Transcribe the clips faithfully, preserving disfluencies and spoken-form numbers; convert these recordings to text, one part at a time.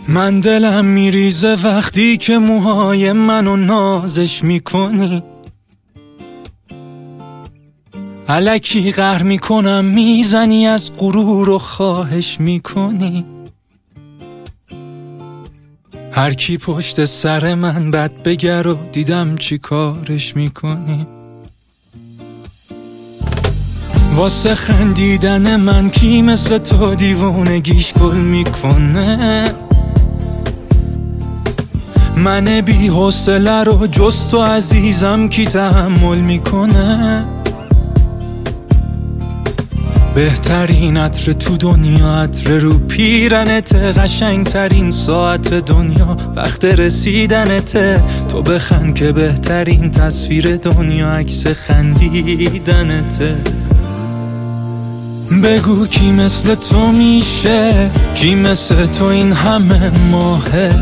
من دلم میریزه وقتی که موهای منو نازش میکنی، الکی قهر میکنم میزنی از غرور و خواهش میکنی. هر کی پشت سر من بد بگر و دیدم چی کارش میکنی. واسه خندیدن من کی مثل تو دیوونگیش گل میکنه. من بی حوصله رو جز تو عزیزم کی تحمل میکنه. بهترین عطر تو دنیا عطر رو پیرنت، قشنگترین ساعت دنیا وقت رسیدنته. تو بخند که بهترین تصویر دنیا عکس خندیدنته. بگو کی مثل تو میشه، کی مثل تو این همه ماهه.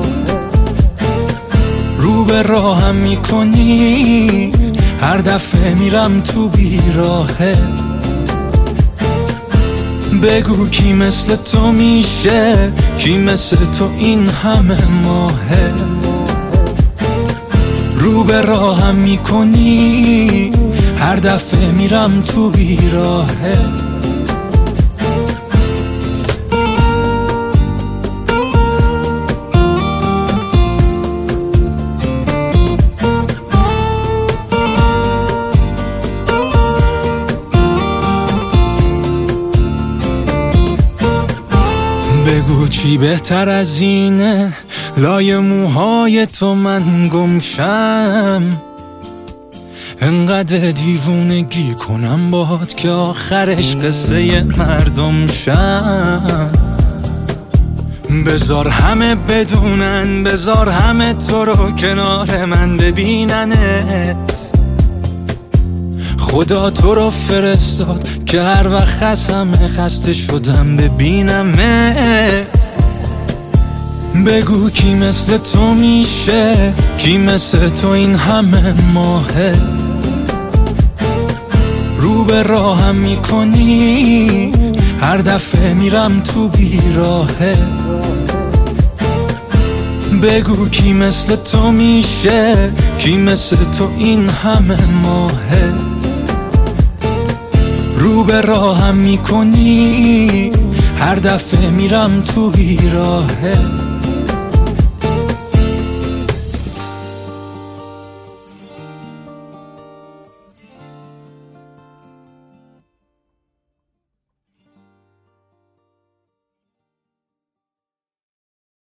رو به راهم میکنی هر دفعه میرم تو بیراهه. بگو کی مثل تو میشه، کی مثل تو این همه ماهه. رو به راهم میکنی هر دفعه میرم تو بیراهه. بگو چی بهتر از اینه لای موهای تو من گمشم. انقدر دیوونگی کنم باهات که آخرش قصه مردم شم. بذار همه بدونن، بذار همه تو رو کنار من ببیننت. خدا تو رو فرستاد که هر وقت خستم خسته شدم ببینمت. بگو کی مثل تو میشه، کی مثل تو این همه ماهه. رو به راهم میکنی هر دفعه میرم تو بیراهه. بگو کی مثل تو میشه، کی مثل تو این همه ماهه. رو به راهم میکنی هر دفعه میرم تو بیراهه.